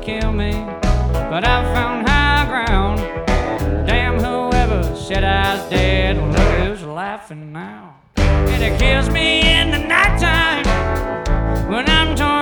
kill me, but I found high ground. Damn whoever said I was dead, well, look who's laughing now. And it kills me in the nighttime when I'm torn